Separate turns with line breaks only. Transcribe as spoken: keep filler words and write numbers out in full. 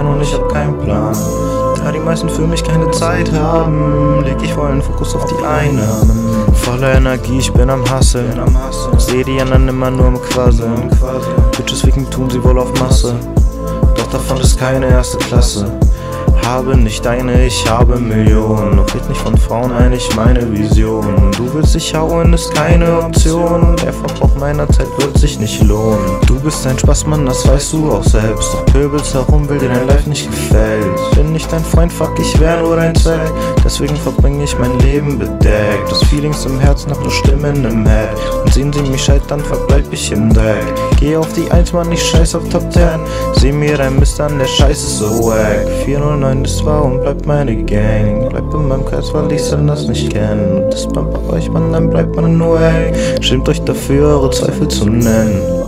rein und ich hab keinen Plan. Da die meisten für mich keine Zeit haben, leg ich vollen Fokus auf die Einnahmen. Voller Energie, ich bin am Hustle. Seh die anderen immer nur im Quasseln. Bitches ficken tun sie wohl auf Masse, doch davon ist keine erste Klasse. Habe nicht deine, ich habe Millionen. Doch red nicht von Frauen, eigentlich meine Vision. Du willst dich hauen, ist keine Option. Der Verbrauch meiner Zeit wird sich nicht lohnen. Du bist ein Spaßmann, das weißt du auch selbst. Doch pöbelst herum, weil dir dein Life nicht gefällt. Bin nicht dein Freund, fuck, ich wär nur dein Zweck. Deswegen verbringe ich mein Leben bedeckt. Das Feelings im Herzen, hab nur Stimmen im Head. Und sehen sie mich scheitern, verbleib ich im Dreck. Geh auf die eins, Mann, ich scheiß auf Top Ten. Seh mir dein Mist an, der Scheiß ist so wack. vier null neun, das war und bleibt meine Gang. Bleibt in meinem Kreis, weil ich soll das nicht kennen. Und ist man bei euch, Mann, dann bleibt man nur eng. Schämt euch dafür, eure Zweifel zu nennen.